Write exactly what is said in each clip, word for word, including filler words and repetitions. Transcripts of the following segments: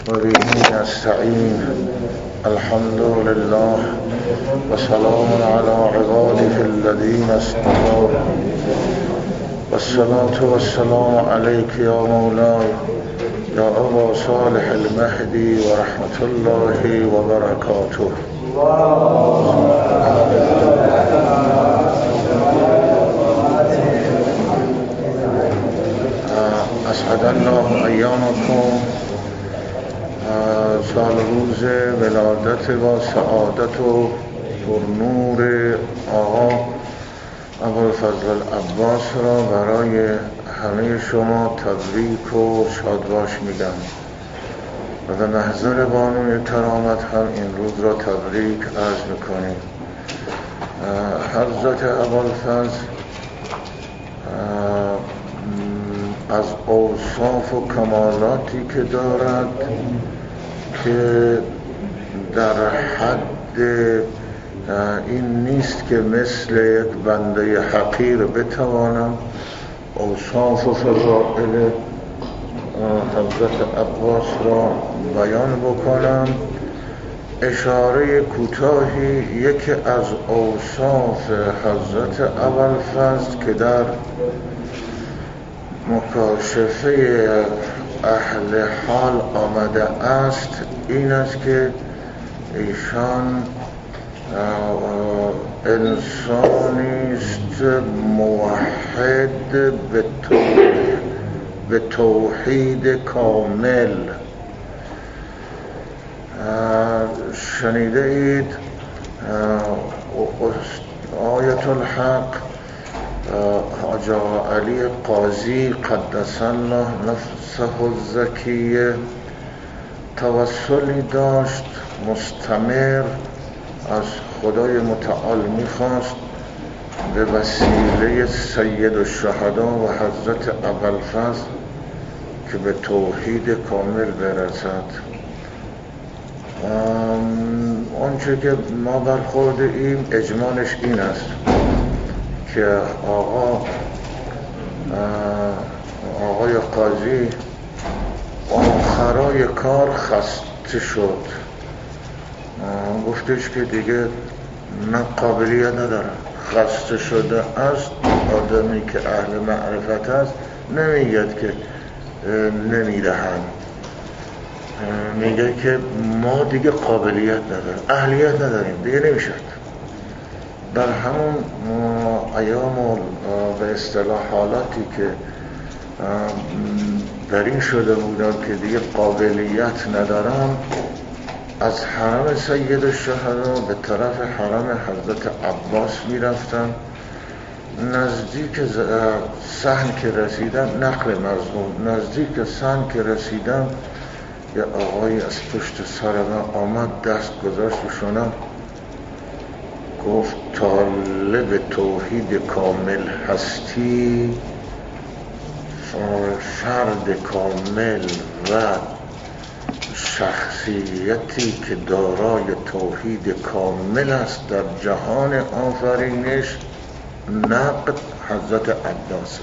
وبه نستعين. الحمد لله وسلام على عباده الذين اصطفى والصلاة والسلام عليك يا مولاي يا أبا صالح المهدي ورحمة الله وبركاته. اسعد الله ایامکم. سال روز ولادت و سعادت و پرنور آقا ابوالفضل العباس را برای همه شما تبریک و شادباش میگم و به محضر بانوی کرامت هم این روز را تبریک عرض میکنیم. حضرت ابوالفضل از اوصاف و کمالاتی که دارد که در حد این نیست که مثل یک بنده حقیر بتوانم اوصاف و فضائل حضرت عباس را بیان بکنم. اشاره کوتاهی یکی از اوصاف حضرت ابوالفضل که در مکاشفه اهل حال آمده است این است که ایشان انسانی است موحد به توحید کامل. شنیده اید آیت الحق حاج علی قاضی قدس الله نفسه الزکیه توسلی داشت مستمر از خدای متعال میخواست به وسیله سید الشهدا و حضرت ابوالفضل که به توحید کامل برسد. آنچه که ما برخورده ایم اجمالش این است که آقا آقای قاضی آخرای کار خسته شد، گفتش که دیگه من قابلیت ندارم، خسته شده است. آدمی که اهل معرفت است نمیگه که نمیدهم، میگه که ما دیگه قابلیت نداریم، اهلیت نداریم، دیگه نمیشد. در همون ایام و به اصطلاح حالاتی که در این شده بودم که دیگه قابلیت ندارم، از حرم سید الشهدا به طرف حرم حضرت عباس میرفتم. نزدیک صحن که رسیدم، نقل مضمون، نزدیک صحن که رسیدم یه آقایی از پشت سر من آمد، دست گذاشت و شونم گفت طالب توحید کامل هستی، فرد کامل و شخصیتی که دارای توحید کامل است در جهان آفرینش نقد حضرت عباس.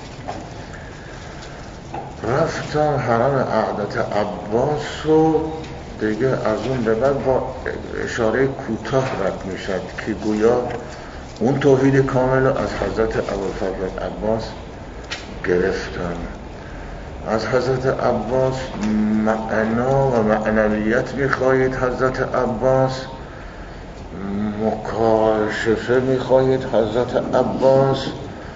رفتم حرم عهدت عباس و دیگه از اون به بعد با اشاره کوتاه رد میشد که گویا اون توحید کامل از حضرت ابوالفضل عباس گرفتن. از حضرت عباس معنا و معنویت میخواهید، حضرت عباس مکاشفه میخواهید، حضرت عباس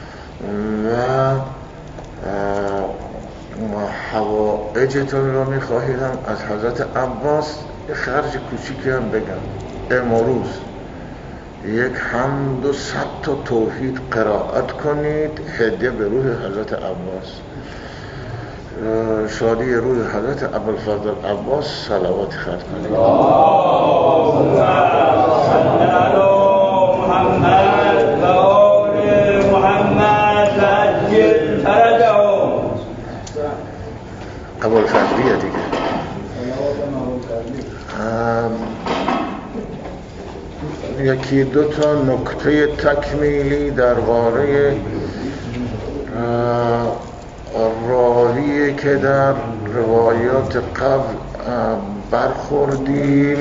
و حوائجتون رو میخواهید هم از حضرت عباس. یه خرج کوچیکی هم بگم، امروز یک حمد و صد تا توحید قرائت کنید هدیه به روح حضرت عباس، شادی روح حضرت ابوالفضل عباس صلوات خرج کنید. اللهم صل علی محمد و آل محمد عجل فرجهم. ابوالفضلیه دیگه. یکی دو تا نکته تکمیلی درباره راوی که در روایات قبل برخوردیم،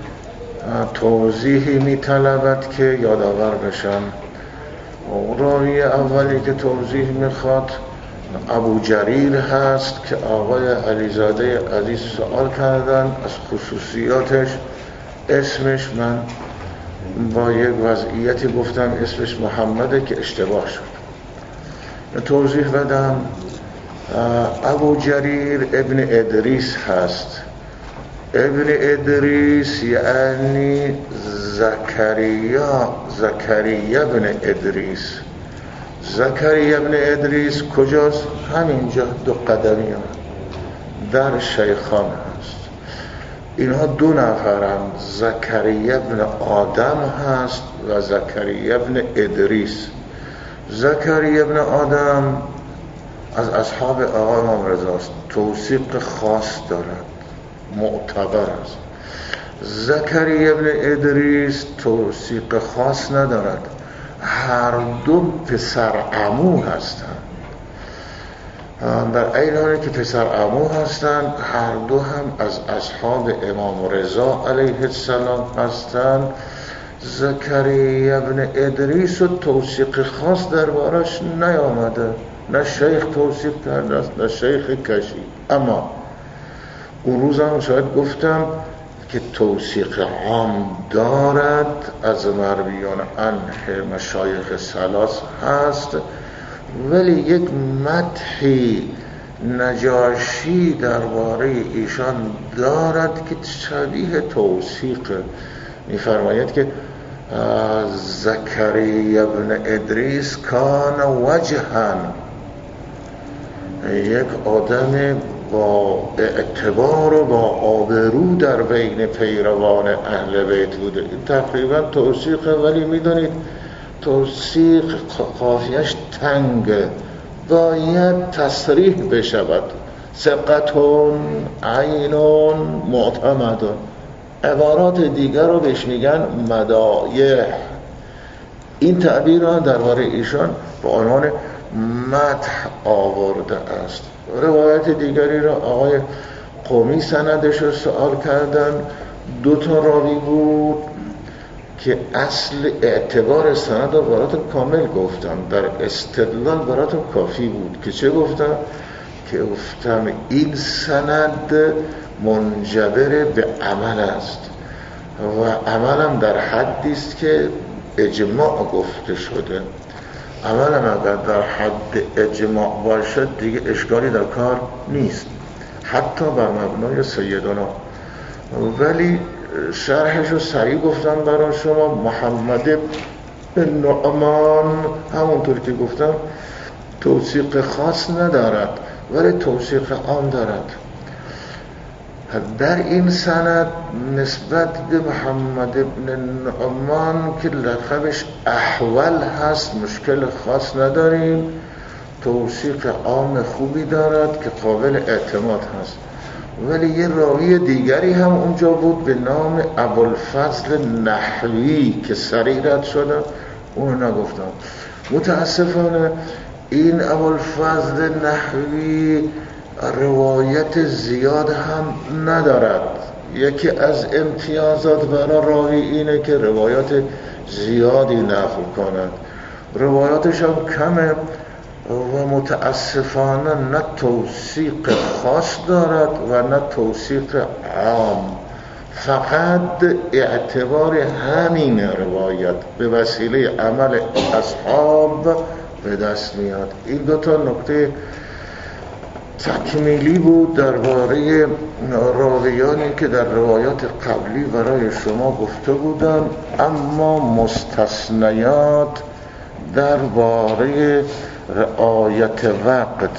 توضیحی می‌طلبد که یادآور بشم. راوی اولی که توضیح میخواد ابو جریر هست که آقای علیزاده عزیز سوال کردن از خصوصیاتش. اسمش من با یک وضعیتی گفتم اسمش محمده که اشتباه شد. توضیح بدم. ابو جریر ابن ادریس هست. ابن ادریس یعنی زکریا زکریا ابن ادریس. زکریا ابن ادریس کجاست؟ همینجا دو قدمی هم در شیخان هست. اینها دو نفرند، زکریا ابن آدم هست و زکریا ابن ادریس. زکریا ابن آدم از اصحاب آقای امام رضاست، توثیق خاص دارد، معتبر است. زکریا ابن ادریس توثیق خاص ندارد، هر دو پسر عمو هستند. در این حالی که پسر عمو هستند، هر دو هم از اصحاب امام رضا علیه السلام هستند. زکریا ابن ادریس و توثیق خاص دربارش نیامده، نه شیخ توصیف کرده است نه شیخ کشی. اما اون روز هم شاید گفتم که توثیق عام دارد، از مرویان عنه مشایخ ثلاث هست، ولی یک مدحی نجاشی درباره ایشان دارد که شبیه توثیق. می‌فرماید که زکریا ابن ادریس کان وجها، یک آدم با اعتبار و با آبرو در بین پیروان اهل بیت بوده. این تقریبا توثیقه، ولی میدونید توثیق قافیه‌اش تنگه، باید تصریح بشود. ثقتون عینون معتمدون. عبارات دیگر رو بهش میگن مدایح. این تعبیر را درباره ایشان با عنوان مدح آورده است. روایت دیگری را آقای قمی سندش رو سوال کردن. دو تا راوی بود که اصل اعتبار سند رو براتون کامل گفتم، در استدلال براتون کافی بود. که چه گفتم؟ که گفتم این سند منجبر به عمل است و عملم در حدی است که اجماع گفته شده. عملم اگر در حد اجماع باشد دیگه اشکالی در کار نیست، حتی بر مبنای سیدنا. ولی شرحش رو سریع گفتم برای شما. محمد بن نعمان همونطور که گفتم توثیق خاص ندارد، ولی توثیق عام دارد. در این سند نسبت به محمد بن نعمان که لقبش احول هست مشکل خاص نداریم. توثیق عام خوبی دارد که قابل اعتماد هست. ولی یه راوی دیگری هم اونجا بود به نام ابوالفضل نحوی که سریع رد شده، اونو نگفتم. متاسفانه این ابوالفضل نحوی روایت زیاد هم ندارد. یکی از امتیازات برای راوی اینه که روایت زیادی نقل کند. روایاتش هم کمه و متاسفانه نه توثیق خاص دارد و نه توثیق عام. فقط اعتبار همین روایت به وسیله عمل اصحاب به دست میاد. این دو تا نکته تکمیلی بود درباره راویانی که در روایات قبلی برای شما گفته بودم. اما مستثنیات درباره رعایت وقت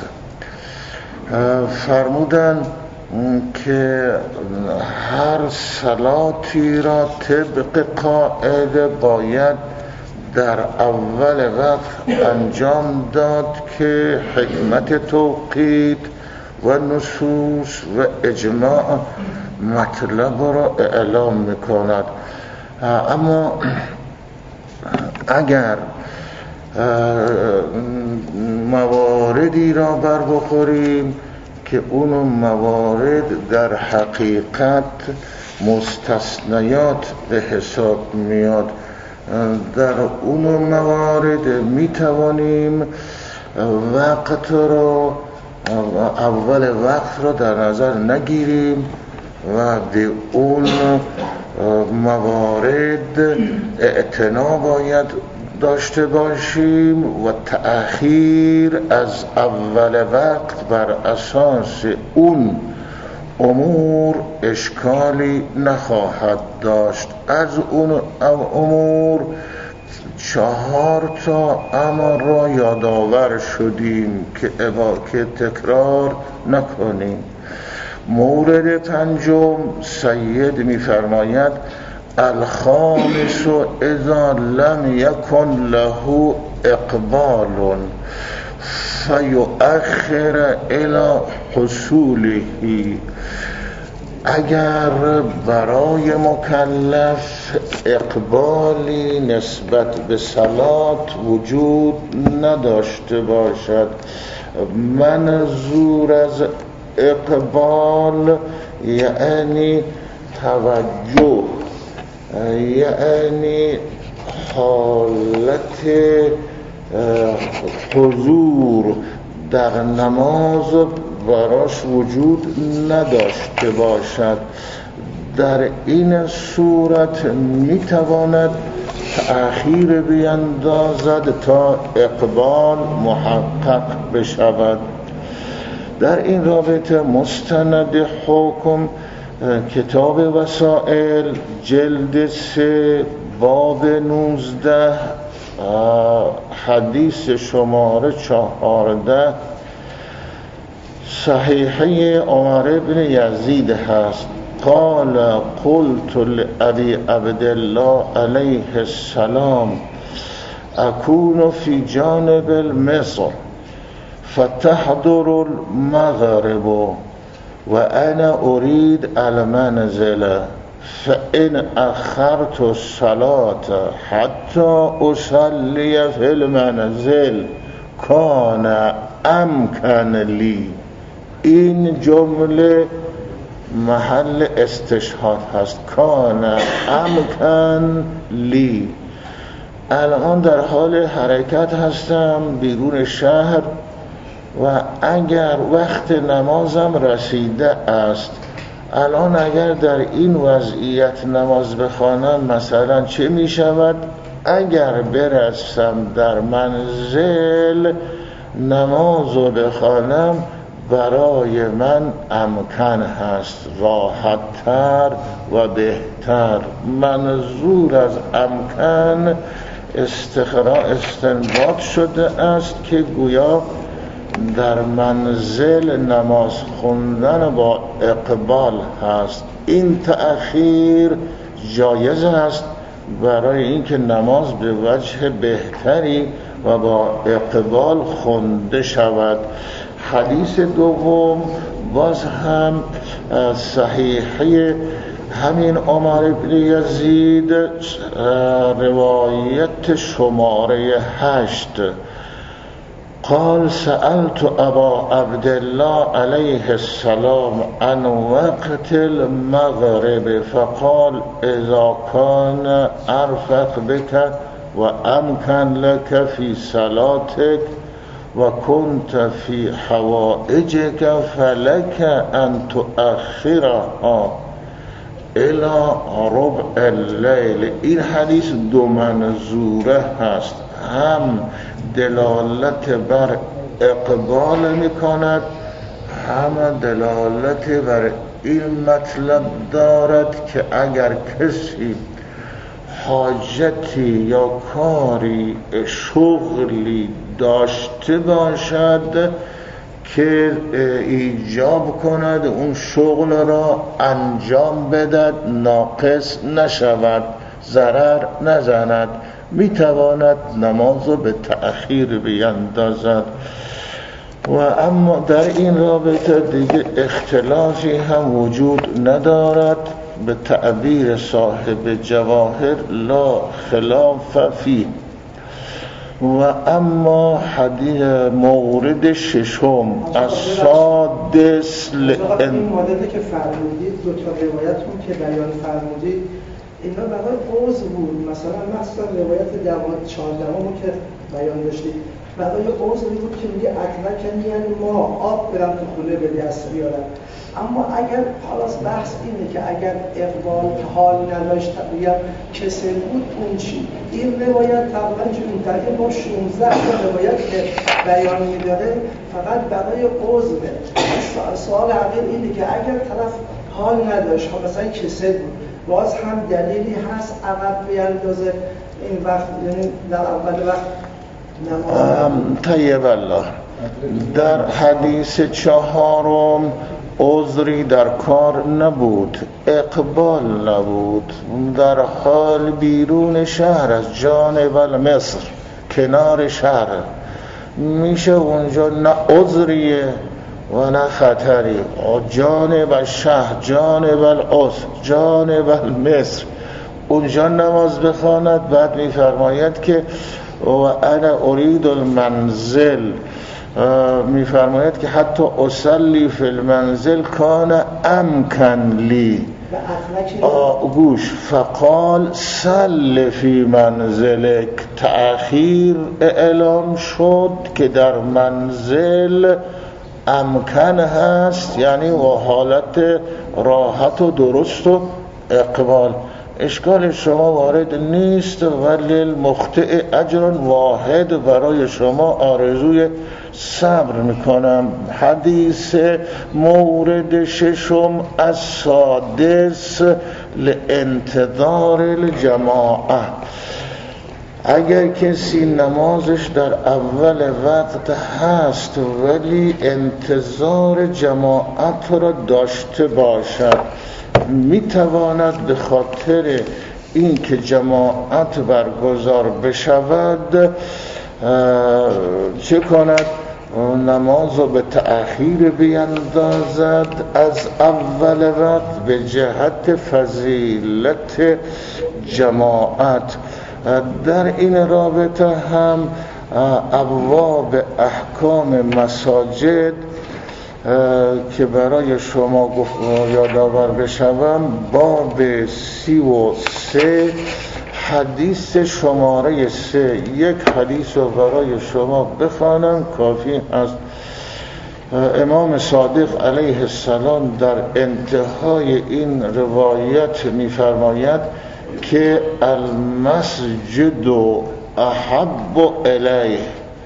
فرمودن که هر صلاتی را طبق قاعده باید در اول وقت انجام داد که حکمت توقیت و نصوص و اجماع مطلب را اعلام میکند. اما اگر مواردی را بر بخوریم که اون موارد در حقیقت مستثنیات به حساب میاد. در اون موارد میتوانیم وقت رو اول وقت رو در نظر نگیریم و به اون موارد اعتنا باید داشته باشیم و تأخیر از اول وقت بر اساس اون امور اشکالی نخواهد داشت. از اون امور چهار تا امر را یادآور شدیم که که تکرار نکنیم. مورد پنجم سید می‌فرماید الخامس اذا لم یکن له اقبال فیؤخر الی حصوله. اگر برای مکلف اقبالی نسبت به صلات وجود نداشته باشد، منظور از اقبال یعنی توجه، یعنی حالت حضور در نماز براش وجود نداشته باشد، در این صورت میتواند تأخیر بیندازد تا اقبال محقق بشود. در این رابطه مستند حکم کتاب وسائل جلد سه باب نوزده حدیث شماره چهارده صحیحه عمر بن یزید هست. قال قلت لأبي عبد الله علیه السلام اكون في جانب المصر فتحضر المغرب وأنا أريد المنزل فإن أخرت الصلاة حتى أصلي في المنزل كان أمكن لي. این جمله محل استشهاد هست. کان امکن لی. الان در حال حرکت هستم بیرون شهر و اگر وقت نمازم رسیده است، الان اگر در این وضعیت نماز بخوانم مثلا چه می شود؟ اگر برسم در منزل نماز رو بخوانم برای من امکن هست، راحت‌تر و بهتر. منظور از امکن استخراج استنباط شده است که گویا در منزل نماز خوندن با اقبال هست. این تأخیر جایز است برای اینکه نماز به وجه بهتری و با اقبال خونده شود. حدیث دوم باز هم صحیحه همین عمر بن یزید روایت شماره هشت. قال سألت ابا عبدالله علیه السلام عن وقت المغرب فقال اذا كان ارفق بك و امکن لك في صلاتك و كنت في حوائجك فلك ان تؤخرها الى ربع اللیل. این حدیث دو منظوره هست، هم دلالت بر اقبال میکند، هم دلالت بر این مطلب دارد که اگر کسی حاجتی یا کاری شغلی داشته باشد که ایجاب کند اون شغل را انجام بدهد، ناقص نشود، ضرر نزند، میتواند نماز رو به تأخیر بیندازد. و اما در این رابطه دیگه اختلافی هم وجود ندارد. به تعبیر صاحب جواهر لا خلاف فیه. و اما حدیث مورد ششم السادس لأن این مدلی که فرمودید دو تا روایتون که بیان فرمودید اینا برای عضو بود، مثلا مثلا روایت دوازده چهاردهم که بیان داشتید برای عضوی بود که میگه اکنکن یعنی ما آب برم تو خونه به دست بیارم. اما اگر حالا بحث اینه که اگر اقبال حال نداشت بگم کسل بود اون چی؟ این روایت تقریبا چون در با شانزده تا روایت که بیان میداره فقط برای عضوه. سوال حقیقی اینه که اگر طرف حال نداشت مثلا کسل بود باز هم دلیلی هست عقب بیاندازه این وقت، یعنی در اول وقت نماز. طیب الله در حدیث چهارم عذری در کار نبود، اقبال نبود، در حال بیرون شهر از جانب مصر کنار شهر میشه اونجا نه عذریه و نه خطری، جانب شهر جانب العصر جانب مصر اونجا نماز بخواند. بعد میفرماید که و انا اريد المنزل، میفرماید که حتی اصلی فی المنزل کان امکن لی گوش فقال صل فی منزلک. تأخیر اعلام شد که در منزل امکن هست، یعنی و حالت راحت و درست و اقبال. اشکال شما وارد نیست ولی المخطئ اجر واحد، برای شما آرزوی صبر میکنم. حدیث مورد ششم السادس لانتظار الجماعه. اگر کسی نمازش در اول وقت هست ولی انتظار جماعت را داشته باشد، میتواند به خاطر این که جماعت برگزار بشود چه کند؟ نماز را به تأخیر بیندازد از اول وقت به جهت فضیلت جماعت. در این رابطه هم ابواب احکام مساجد که برای شما یادآور بشوم، باب سی و سه حدیث شماره سه، یک حدیث رو برای شما بخوانم کافی است. امام صادق علیه السلام در انتهای این روایت می‌فرماید که المسجد احب الیه،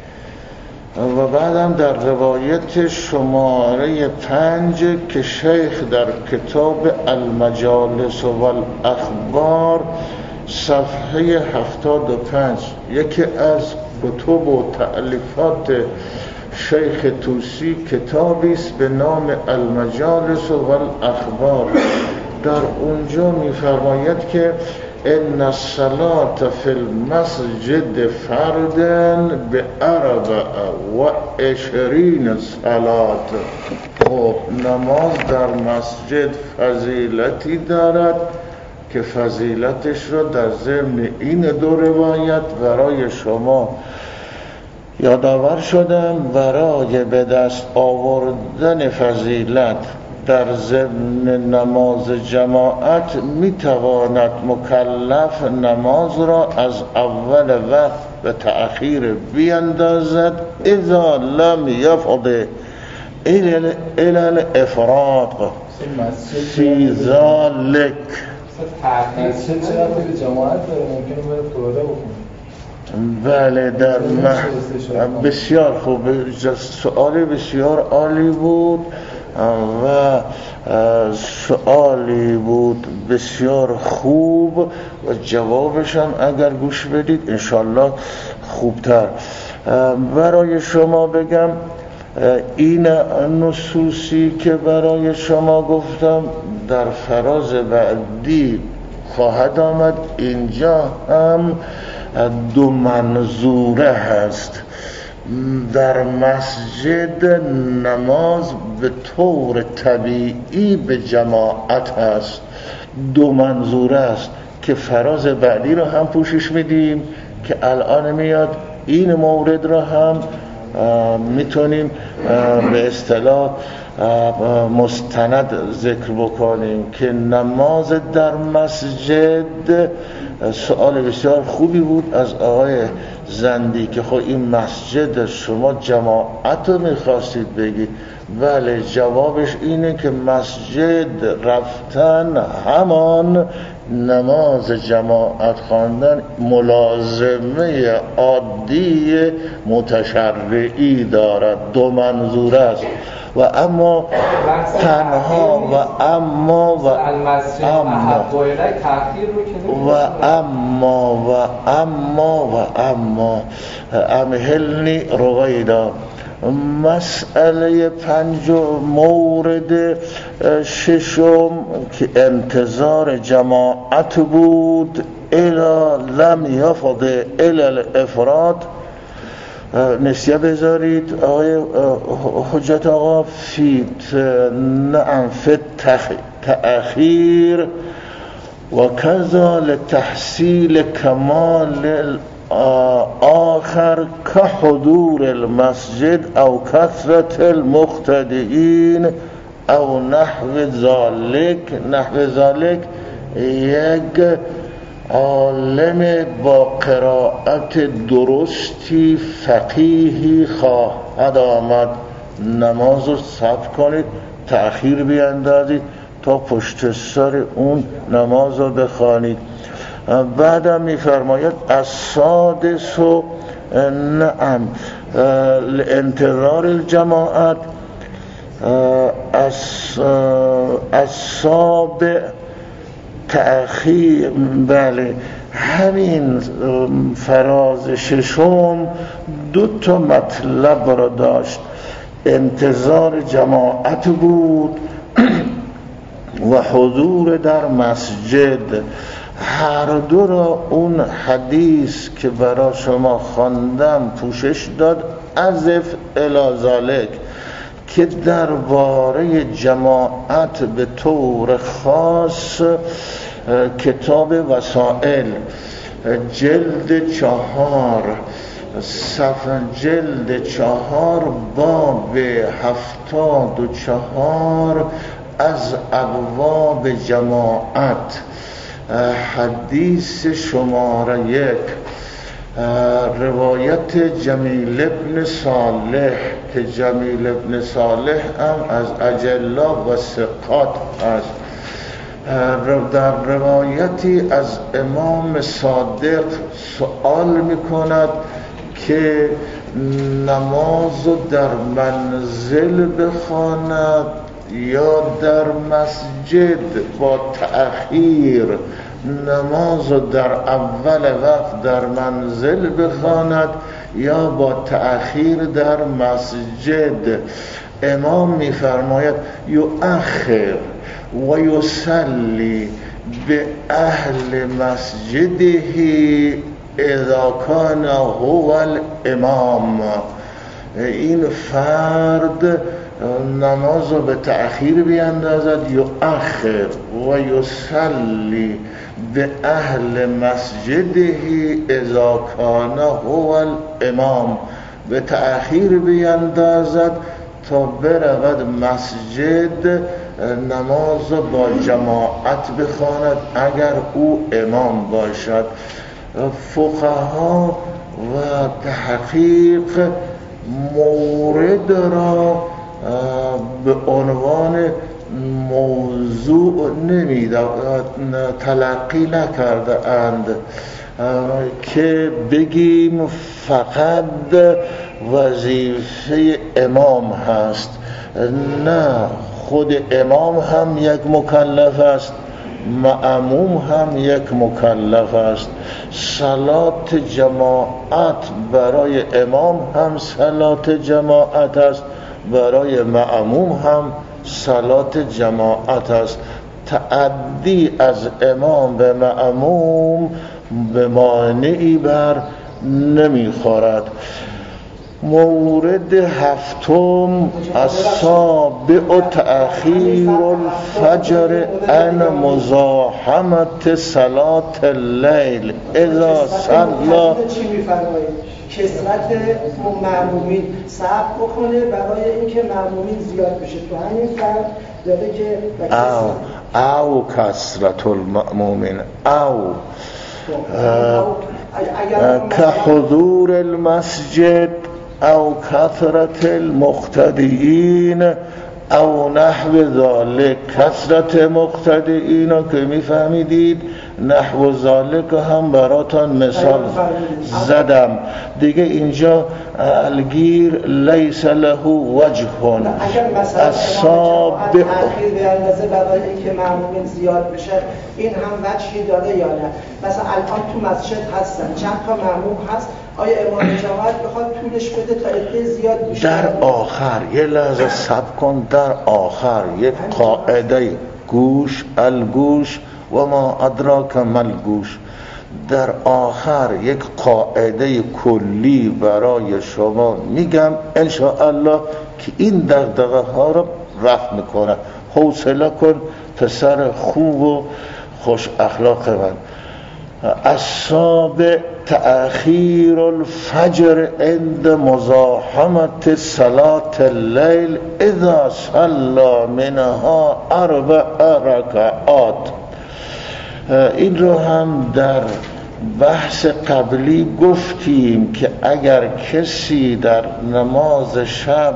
و بعدم در روایت شماره پنج که شیخ در کتاب المجالس و الاخبار صفحه هفتاد و پنج، یکی از کتب و تألیفات شیخ توسی کتابی است به نام المجالس و الاخبار، در اونجا می‌فرماید که ان الصلاة فی المسجد فردن به اربع و عشرین صلات. خب نماز در مسجد فضیلتی دارد که فضیلتش رو در ضمن این دو روایت برای شما یادآور شدم. برای به دست آوردن فضیلت در ضمن نماز جماعت میتواند مکلف نماز را از اول وقت به تأخیر بیندازد اذا لم یفض الى الافراط فی ذلک. مسجد چرا به جماعت داره؟ ممکنه باید فراده بکنه. بله در مح... بسیار خوب، سؤال بسیار عالی بود و سؤالی بود بسیار خوب و جوابش هم اگر گوش بدید انشالله خوبتر. برای شما بگم این نصوصی که برای شما گفتم در فراز بعدی خواهد آمد. اینجا هم دو منظوره هست. در مسجد نماز به طور طبیعی به جماعت هست، دو منظوره است که فراز بعدی رو هم پوشش میدیم که الان میاد این مورد را هم میتونیم به اصطلاح مستند ذکر بکنیم که نماز در مسجد، سوال بسیار خوبی بود از آقای زندی که خب این مسجد شما جماعت رو میخواستید بگید. بله، جوابش اینه که مسجد رفتن همان نماز جماعت خواندن ملازمه عادی متشرعی دارد، دو منظور است. و اما تنها و اما و اما و اما و اما و اما امهلنی رویدا. مسئله پنجم، مورد ششم که انتظار جماعت بود الا لم یفض الا الافراد. نسیه بذارید آقای حجت آقا فی نعم فی تأخیر و کذا لتحصیل کمال آخر که حضور المسجد او کثرت المقتدین او نحو ذالک. نحو ذالک یک عالم با قرائت درستی فقیهی خواهد آمد، نماز رو صبر کنید، تأخیر بیندازید تا پشت سر اون نماز رو بخوانید. بعدم میفرماید السادس و نعم لانتظار الجماعت. السابع تأخیر. بله، همین فراز ششم دو تا مطلب را داشت، انتظار جماعت بود و حضور در مسجد. هر دو را اون حدیث که برای شما خواندم پوشش داد، عزف الی ذالک، که درباره جماعت به طور خاص کتاب وسائل جلد چهار صفحه جلد چهار باب هفتاد و چهار از ابواب جماعت، حدیث شماره یک، روایت جمیل ابن صالح که جمیل ابن صالح هم از اجلا و ثقات است. در روایتی از امام صادق سوال میکند که نماز در منزل بخواند یا در مسجد با تأخیر، نماز در اول وقت در منزل بخواند یا با تأخیر در مسجد. امام میفرماید یؤخر و یصلی به اهل مسجده اذا کان هو الامام. این فرد نماز رو به تأخیر بیندازد، یؤخر و یصلی به اهل مسجده اذا کان هو الامام، به تأخیر بیندازد تا برود مسجد نماز با جماعت بخواند اگر او امام باشد. فقها و تحقیق مورد را به عنوان موضوع نمیداد، تلقی نکرده اند که بگیم فقط وظیفه امام هست. نه، خود امام هم یک مکلف است، مأموم هم یک مکلف است. صلات جماعت برای امام هم صلات جماعت است، برای مأموم هم صلات جماعت است. تعدی از امام به مأموم به مانعی بر نمیخورد. مورد هفتم السابع تأخیر الفجر عن مزاحمة صلاة اللیل اذا صلی. چی می‌فرمایید؟ کثرت مأمومین صبر بکنه برای اینکه مأمومین زیاد بشه. تو همین فرق داره که او او کثرت المأمومین او که حضور المسجد او کثرت المقتدیین او نحو ذالک. کثرت مقتدیین که میفهمیدید، نحو ذالک هم براتان مثال زدم دیگه. اینجا الگیر لیس له وجه. اگر مثلا اصابع تأخیر به اندازه برای اینکه مأمومین زیاد بشه، این هم وجهی داره یا نه؟ مثلا الان تو مسجد هستن، چند تا مأموم هست، آیا امام جماعت بخواد طولش بده تا عده زیاد بشه؟ در آخر یه لحظه صبر کن، در آخر یک قاعده گوش الگوش و ما ادراک ملگوش، در آخر یک قاعده کلی برای شما میگم انشاءالله که این دغدغه ها رو رفع میکنه. حوصله کن پسر خوب و خوش اخلاق من. السابع تأخیر الفجر عند مزاحمة صلاة اللیل اذا صلی منها اربع رکعات. این رو هم در بحث قبلی گفتیم که اگر کسی در نماز شب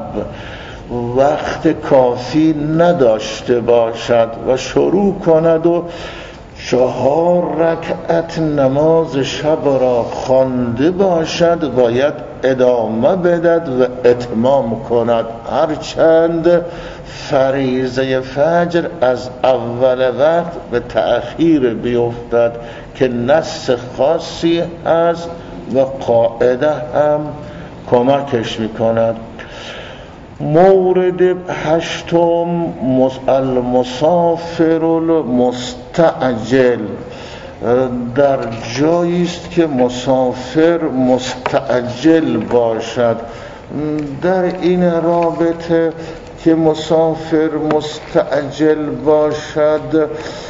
وقت کافی نداشته باشد و شروع کند و چهار رکعت نماز شب را خوانده باشد، باید ادامه بدهد و اتمام کند، هرچند فریضه فجر از اول وقت به تأخیر بیفتد که نص خاصی هست و قاعده هم کمکش میکند. مورد هشتم المسافر المستعجل. در جایی است که مسافر مستعجل باشد. در این رابطه که مسافر مستعجل باشد،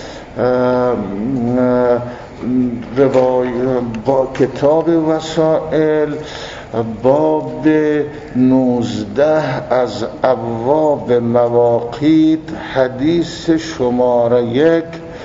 روای با کتاب وسائل باب نوزده از ابواب مواقیت حدیث شماره یک،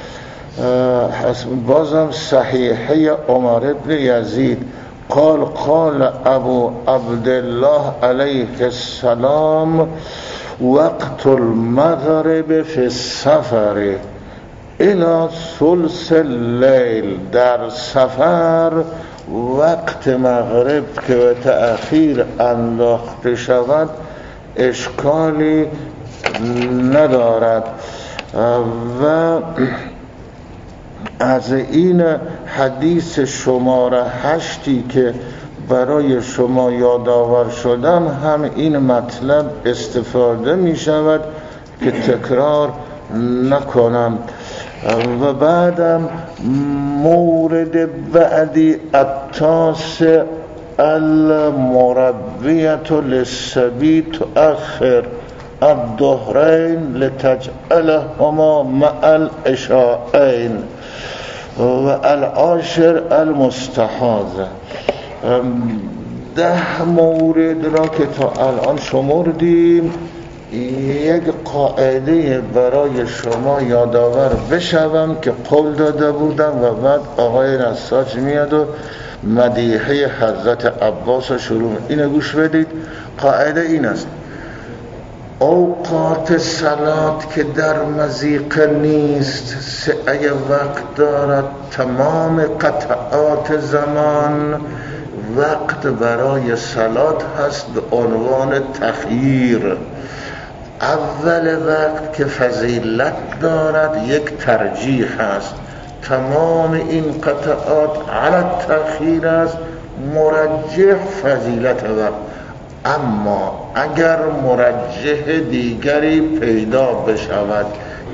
بازم صحیحه عمر بن یزید قال قال ابو عبدالله علیه السلام وقت المغرب فی السفر الى ثلث اللیل. در سفر وقت مغرب که به تأخیر انداخته شود اشکالی ندارد. و از این حدیث شماره هشتی که برای شما یادآور شدم هم این مطلب استفاده می شود که تکرار نکنم. و بعدم مورد بعدی التاسع المربیة للصبی تؤخر الظهرین لتجعلهما مع العشاءین. و العاشر المستحاضة. ده مورد را که تا الان شمردیم، یک قاعده برای شما یادآور بشوم که قول داده بودم و بعد آقای نساج میاد و مدیحه حضرت عباس شروع. اینو گوش بدید. قاعده این است: اوقات صلات که در مضیقه نیست، سعی وقت دارد، تمام قطعات زمان وقت برای صلات هست به عنوان تخییر. اول وقت که فضیلت دارد یک ترجیح است، تمام این قطعات علی تخییر است، مرجح فضیلت وقت. اما اگر مرجح دیگری پیدا بشود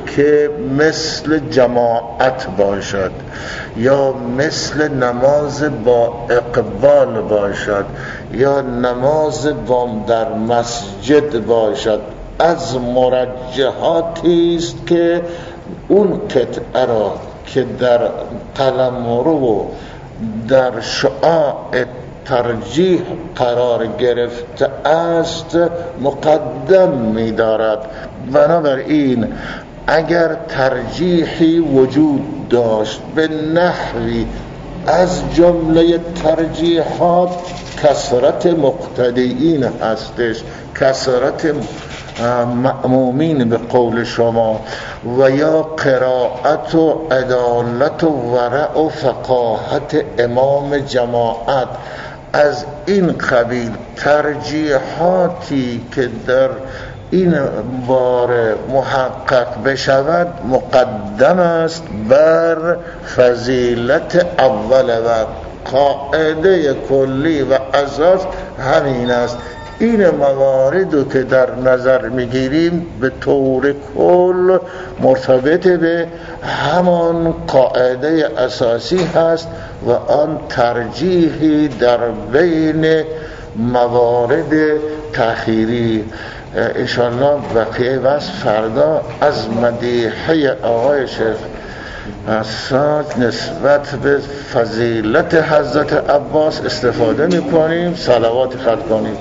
که مثل جماعت باشد یا مثل نماز با اقبال باشد یا نماز بام در مسجد باشد از مرجحاتی است که اون قطعه را که در قلمرو و در شعاع ترجیح قرار گرفته است مقدم می دارد. بنابراین اگر ترجیحی وجود داشت به نحوی از جمله ترجیحات کثرت مقتدیین هستش، کثرت مأمومین به قول شما و یا قرائت و عدالت و ورع و فقاهت امام جماعت، از این قبیل ترجیحاتی که در این باره محقق بشود مقدم است بر فضیلت اول و قاعده کلی و اساس همین است. این موارد که در نظر میگیریم به طور کل مرتبط به همان قاعده اساسی هست و آن ترجیحی در بین موارد تأخیری. انشاءالله بقیه بس فردا از مدیحه آقای شیخ اساد نسبت به فضیلت حضرت عباس استفاده میکنیم. صلوات خط کنیم.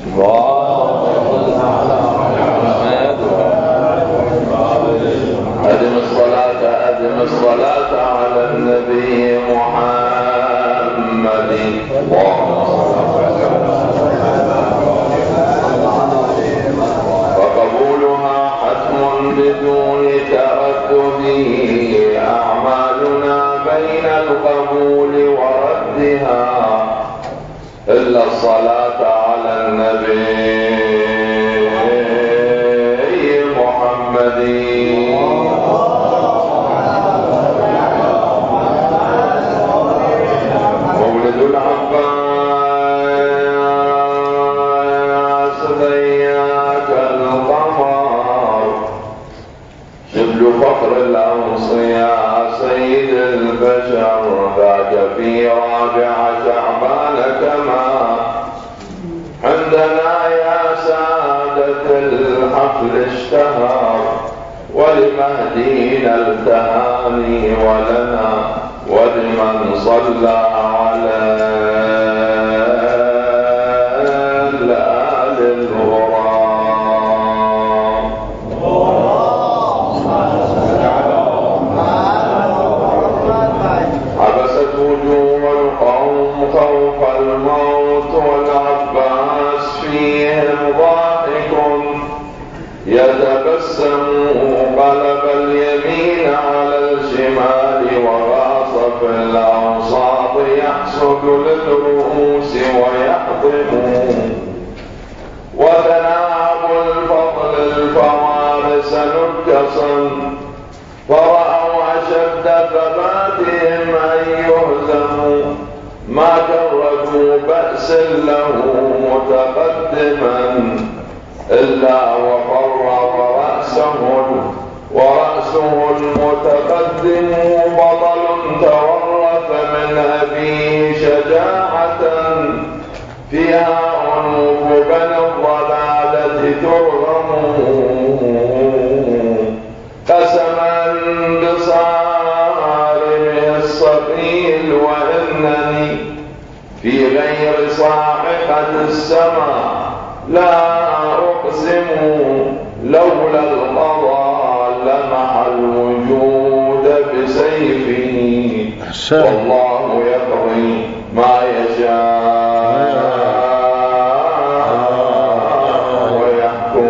ادم الصلاة ادم الصلاة على النبي محمد. وقبولها حتم بدون تردد، أعمالنا بين القبول وردها إلا الصلاة على النبي محمد. مولد العباس ضياك القمر، شبل فخر الأوصياء سيد البشر، ذاك في رابع شعبان كما عندنا يا سادة الحفل اشتهر، ولمهدينا التهاني ولنا ولمن صلى على الآل الغرام. عبست وجوه القوم خوف الموت، والعباس فيهم ضاحك يتبسم، قلب اليمين على الشمال وغاص في الأوساط يحسد للرؤوس ويحطم، وتناعب الفضل الفوارس نكسا، فرأوا أشد ثباتهم أن يهزموا، ما جربوا بأس له متقدما إلا وقرر رأسه ورأسه المتقدم بطل تورث من أبيه شجاعة، فيها أنوف بني الضلالة ترغم، قسما بصارمه الصقيل وإنني في غير صاعقة السماء لا أقسم، لولا القضاء لمح الوجود بسيفه، والله يقضي ما يشاء ويحكم.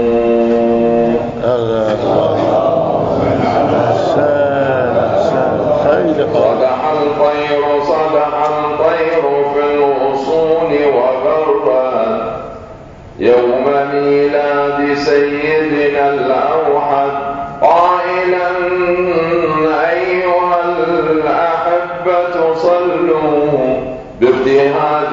صدح الطير صدح الطير في الغصون وبرا، يوم ميلاد سيدنا الأوحد قائلا أيها الأحبة صلوا بابتهال